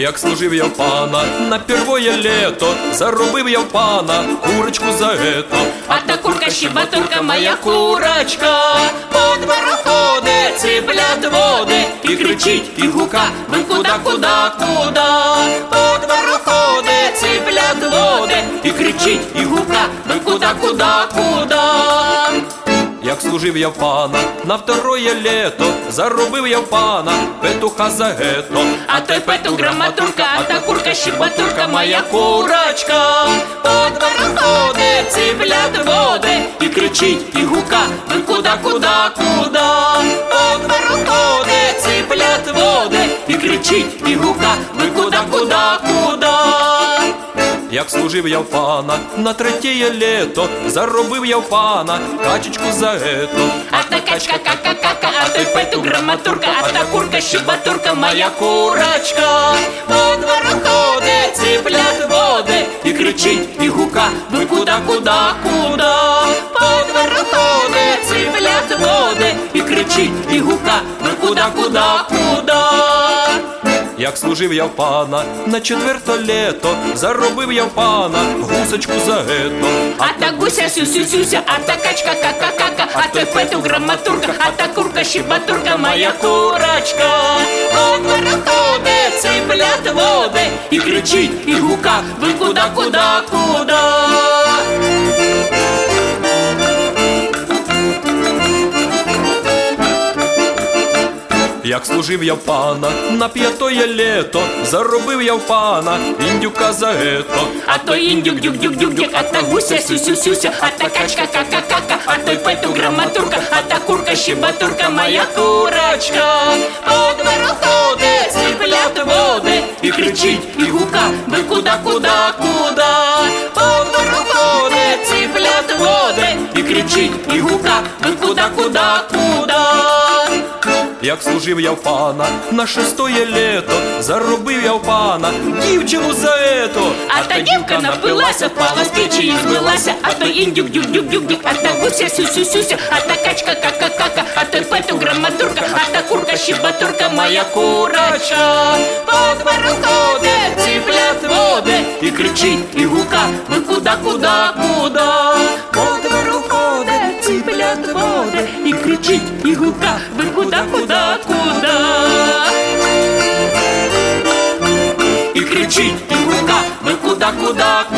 Як служив я в пана на первое лето, заробив я в пана курочку за ето. А та курка щебатурка, моя курочка, по двору ходить, цыплят води, і кричить, і гука, ви куда, куда, куда? По двору ходить, цыплят води, і кричить, і гука, ви куда, куда, куда? Як служив я в пана на второе лето, заробив я в пана петуха за гето. А той петух граматурка, а та курка щебатурка, моя курочка, по двору ходить, цыплят води, і кричить, і гука, ви куда, куда, куда? По двору ходить, цыплят води, і кричить, і гука, ви куда, куда, куда? Як служив я в пана на третє лето, заробив я в пана качечку за гето. А та качка, кака-кака, а той петух граматурка, а та курка щебатурка, моя курочка, по двору ходить, цыплят води, і кричить, і гука, ви куда, куда, куда? По двору ходить, цыплят води, і кричить, і гука, ви куда, куда, куда? Як служив я в пана на четверте лето, заробив я в пана гусочку за гето. А та гуся сю-сю-сюся, а та качка кака-кака, а той петух граматурка, а та курка щебатурка, моя курочка, по двору ходить, цыплят води, і кричить, і гука, ви куда, куда, куда? Як служив я в пана на п'ятое лето, заробив я в пана індюка за гето. А то індюк, дюк-дюк-дюк-дюк, а та гуся сю-сю-сюся, а та качка кака-кака, а той петух граматурка, а та курка щебатурка, моя курочка, по двору ходить, цыплят води, і кричить, і гука, ви куда, куда, куда? По двору ходить, цыплят води, і кричить, і гука, ви куда, куда, куда? Як служив я в пана на шестое лето, заробив я в пана дівчину за ето. А та дівка напилася, впала з печі і збилася, а то індюк, дюк-дюк-дюк-дюк, а та гуся сю-сю-сюся, а та качка кака-кака, а той петух граматурка, а та курка щебатурка, моя курочка, по двору ходить, цыплят води, і кричить, і гука, ви куда, куда, куда? По двору ходить, цыплят води, і кричить, і гука, ви куда, куда, куда? І кричить, і гука, ви куда, куда, куда?